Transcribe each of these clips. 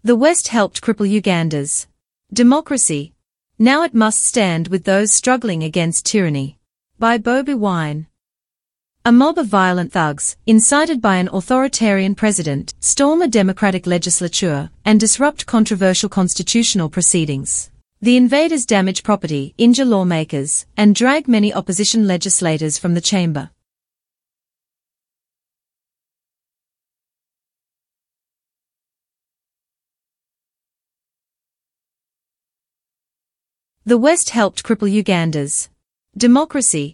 The West helped cripple Uganda's democracy. Now it must stand with those struggling against tyranny. By Bobi Wine. A mob of violent thugs, incited by an authoritarian president, storm a democratic legislature and disrupt controversial constitutional proceedings. The invaders damage property, injure lawmakers, and drag many opposition legislators from the chamber. The West helped cripple Uganda's democracy.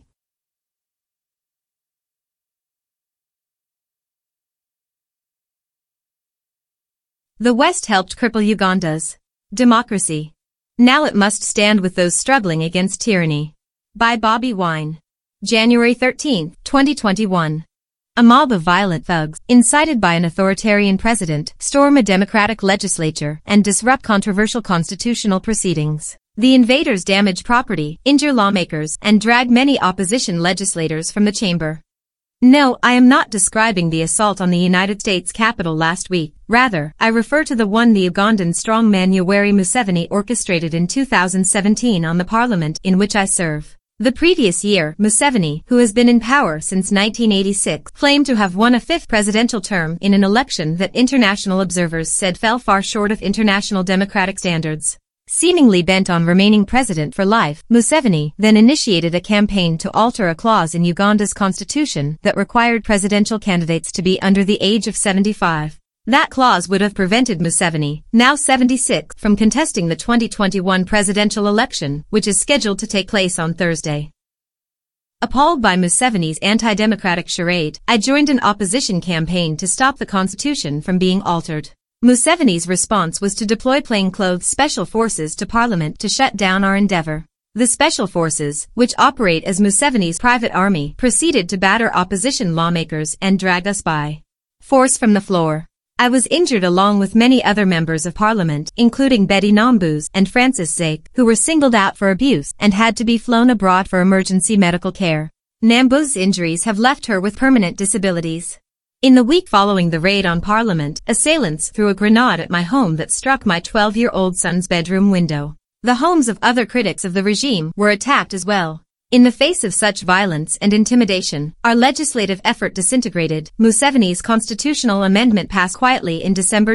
The West helped cripple Uganda's democracy. Now it must stand with those struggling against tyranny. By Bobi Wine. January 13, 2021. A mob of violent thugs, incited by an authoritarian president, storm a democratic legislature and disrupt controversial constitutional proceedings. The invaders damage property, injure lawmakers, and drag many opposition legislators from the chamber. No, I am not describing the assault on the United States Capitol last week. Rather, I refer to the one the Ugandan strongman Yoweri Museveni orchestrated in 2017 on the parliament in which I serve. The previous year, Museveni, who has been in power since 1986, claimed to have won a fifth presidential term in an election that international observers said fell far short of international democratic standards. Seemingly bent on remaining president for life, Museveni then initiated a campaign to alter a clause in Uganda's constitution that required presidential candidates to be under the age of 75. That clause would have prevented Museveni, now 76, from contesting the 2021 presidential election, which is scheduled to take place on Thursday. Appalled by Museveni's anti-democratic charade, I joined an opposition campaign to stop the constitution from being altered. Museveni's response was to deploy plainclothes special forces to parliament to shut down our endeavor. The special forces, which operate as Museveni's private army, proceeded to batter opposition lawmakers and drag us by force from the floor. I was injured along with many other members of parliament, including Betty Nambuze and Francis Zake, who were singled out for abuse and had to be flown abroad for emergency medical care. Nambuze's injuries have left her with permanent disabilities. In the week following the raid on Parliament, assailants threw a grenade at my home that struck my 12-year-old son's bedroom window. The homes of other critics of the regime were attacked as well. In the face of such violence and intimidation, our legislative effort disintegrated. Museveni's constitutional amendment passed quietly in December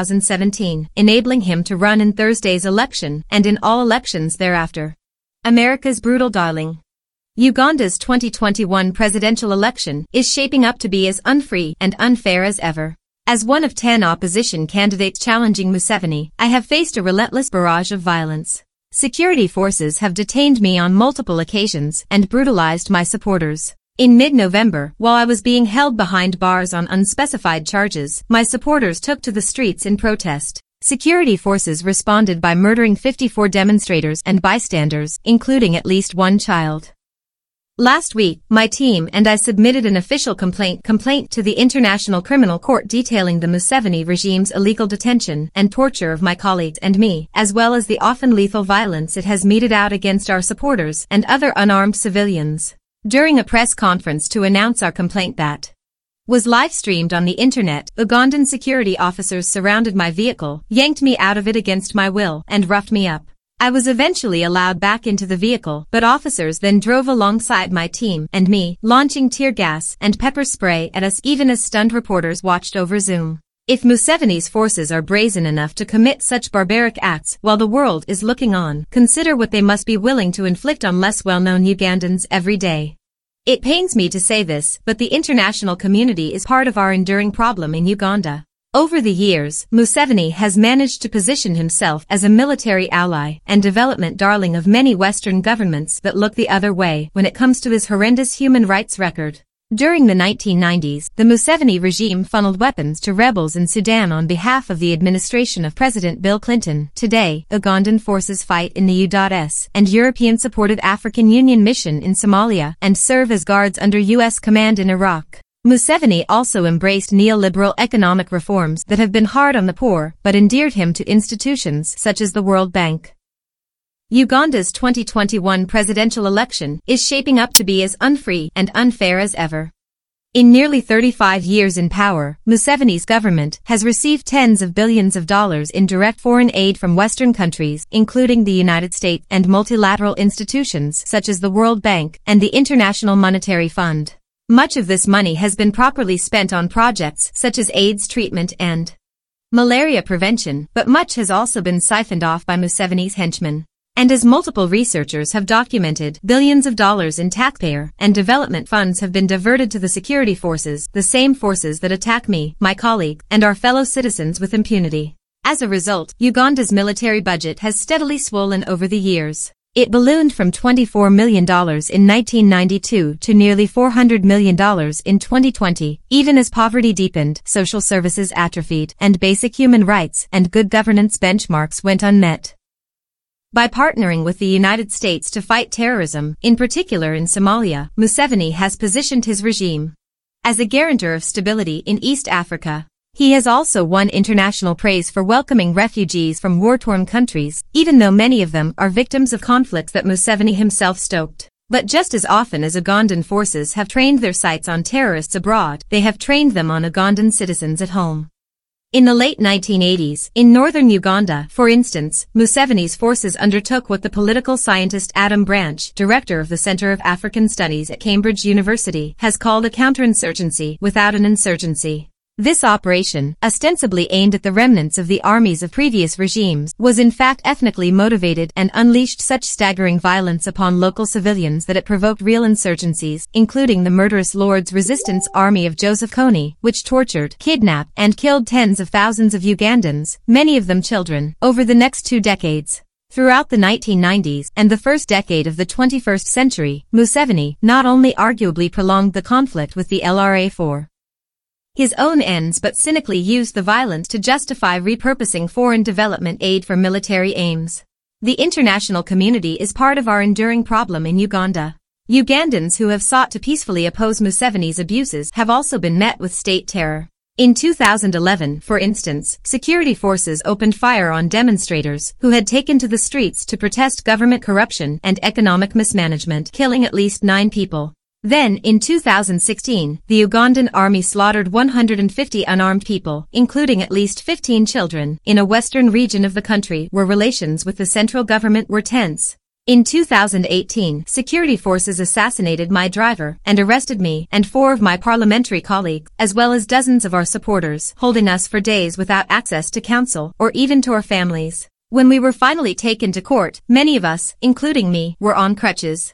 2017, enabling him to run in Thursday's election and in all elections thereafter. America's brutal darling. Uganda's 2021 presidential election is shaping up to be as unfree and unfair as ever. As one of 10 opposition candidates challenging Museveni, I have faced a relentless barrage of violence. Security forces have detained me on multiple occasions and brutalized my supporters. In mid-November, while I was being held behind bars on unspecified charges, my supporters took to the streets in protest. Security forces responded by murdering 54 demonstrators and bystanders, including at least one child. Last week, my team and I submitted an official complaint to the International Criminal Court detailing the Museveni regime's illegal detention and torture of my colleagues and me, as well as the often lethal violence it has meted out against our supporters and other unarmed civilians. During a press conference to announce our complaint that was live-streamed on the internet, Ugandan security officers surrounded my vehicle, yanked me out of it against my will, and roughed me up. I was eventually allowed back into the vehicle, but officers then drove alongside my team and me, launching tear gas and pepper spray at us even as stunned reporters watched over Zoom. If Museveni's forces are brazen enough to commit such barbaric acts while the world is looking on, consider what they must be willing to inflict on less well-known Ugandans every day. It pains me to say this, but the international community is part of our enduring problem in Uganda. Over the years, Museveni has managed to position himself as a military ally and development darling of many Western governments that look the other way when it comes to his horrendous human rights record. During the 1990s, the Museveni regime funneled weapons to rebels in Sudan on behalf of the administration of President Bill Clinton. Today, Ugandan forces fight in the U.S. and European-supported African Union mission in Somalia and serve as guards under U.S. command in Iraq. Museveni also embraced neoliberal economic reforms that have been hard on the poor but endeared him to institutions such as the World Bank. Uganda's 2021 presidential election is shaping up to be as unfree and unfair as ever. In nearly 35 years in power, Museveni's government has received tens of billions of dollars in direct foreign aid from Western countries, including the United States and multilateral institutions such as the World Bank and the International Monetary Fund. Much of this money has been properly spent on projects such as AIDS treatment and malaria prevention, but much has also been siphoned off by Museveni's henchmen. And as multiple researchers have documented, billions of dollars in taxpayer and development funds have been diverted to the security forces, the same forces that attack me, my colleague, and our fellow citizens with impunity. As a result, Uganda's military budget has steadily swollen over the years. It ballooned from $24 million in 1992 to nearly $400 million in 2020, even as poverty deepened, social services atrophied, and basic human rights and good governance benchmarks went unmet. By partnering with the United States to fight terrorism, in particular in Somalia, Museveni has positioned his regime as a guarantor of stability in East Africa. He has also won international praise for welcoming refugees from war-torn countries, even though many of them are victims of conflicts that Museveni himself stoked. But just as often as Ugandan forces have trained their sights on terrorists abroad, they have trained them on Ugandan citizens at home. In the late 1980s, in northern Uganda, for instance, Museveni's forces undertook what the political scientist Adam Branch, director of the Center of African Studies at Cambridge University, has called a counterinsurgency without an insurgency. This operation, ostensibly aimed at the remnants of the armies of previous regimes, was in fact ethnically motivated and unleashed such staggering violence upon local civilians that it provoked real insurgencies, including the murderous Lord's Resistance Army of Joseph Kony, which tortured, kidnapped, and killed tens of thousands of Ugandans, many of them children, over the next 2 decades. Throughout the 1990s and the first decade of the 21st century, Museveni not only arguably prolonged the conflict with the LRA for his own ends but cynically used the violence to justify repurposing foreign development aid for military aims. The international community is part of our enduring problem in Uganda. Ugandans who have sought to peacefully oppose Museveni's abuses have also been met with state terror. In 2011, for instance, security forces opened fire on demonstrators who had taken to the streets to protest government corruption and economic mismanagement, killing at least 9 people. Then, in 2016, the Ugandan army slaughtered 150 unarmed people, including at least 15 children, in a western region of the country where relations with the central government were tense. In 2018, security forces assassinated my driver and arrested me and 4 of my parliamentary colleagues, as well as dozens of our supporters, holding us for days without access to counsel or even to our families. When we were finally taken to court, many of us, including me, were on crutches.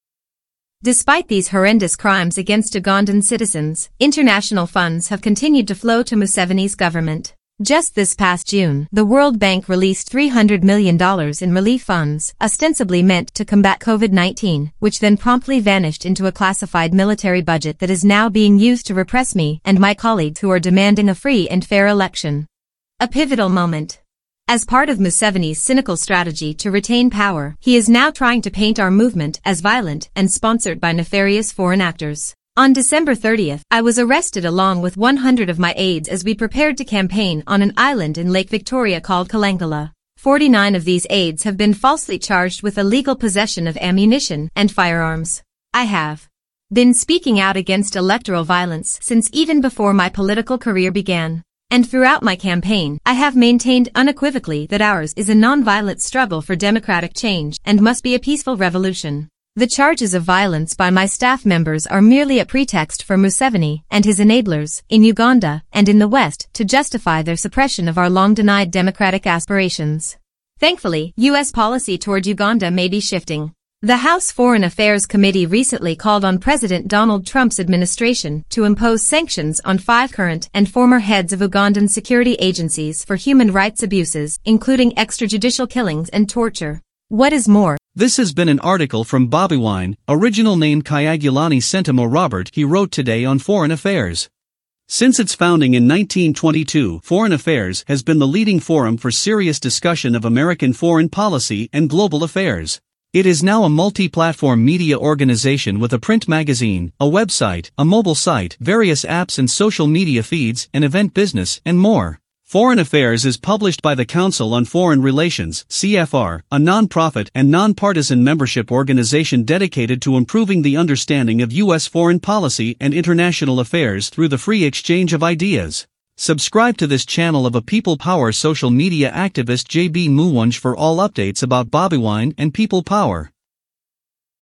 Despite these horrendous crimes against Ugandan citizens, international funds have continued to flow to Museveni's government. Just this past June, the World Bank released $300 million in relief funds, ostensibly meant to combat COVID-19, which then promptly vanished into a classified military budget that is now being used to repress me and my colleagues who are demanding a free and fair election. A pivotal moment. As part of Museveni's cynical strategy to retain power, he is now trying to paint our movement as violent and sponsored by nefarious foreign actors. On December 30th, I was arrested along with 100 of my aides as we prepared to campaign on an island in Lake Victoria called Kalangala. 49 of these aides have been falsely charged with illegal possession of ammunition and firearms. I have been speaking out against electoral violence since even before my political career began. And throughout my campaign, I have maintained unequivocally that ours is a non-violent struggle for democratic change and must be a peaceful revolution. The charges of violence by my staff members are merely a pretext for Museveni and his enablers in Uganda and in the West to justify their suppression of our long-denied democratic aspirations. Thankfully, U.S. policy toward Uganda may be shifting. The House Foreign Affairs Committee recently called on President Donald Trump's administration to impose sanctions on 5 current and former heads of Ugandan security agencies for human rights abuses, including extrajudicial killings and torture. What is more, this has been an article from Bobby Wine, original name Kyagulanyi Ssentamu Robert. He wrote today on Foreign Affairs. Since its founding in 1922, Foreign Affairs has been the leading forum for serious discussion of American foreign policy and global affairs. It is now a multi-platform media organization with a print magazine, a website, a mobile site, various apps and social media feeds, an event business, and more. Foreign Affairs is published by the Council on Foreign Relations, CFR, a non-profit and non-partisan membership organization dedicated to improving the understanding of U.S. foreign policy and international affairs through the free exchange of ideas. Subscribe to this channel of a People Power social media activist JB Muwanj for all updates about Bobby Wine and People Power.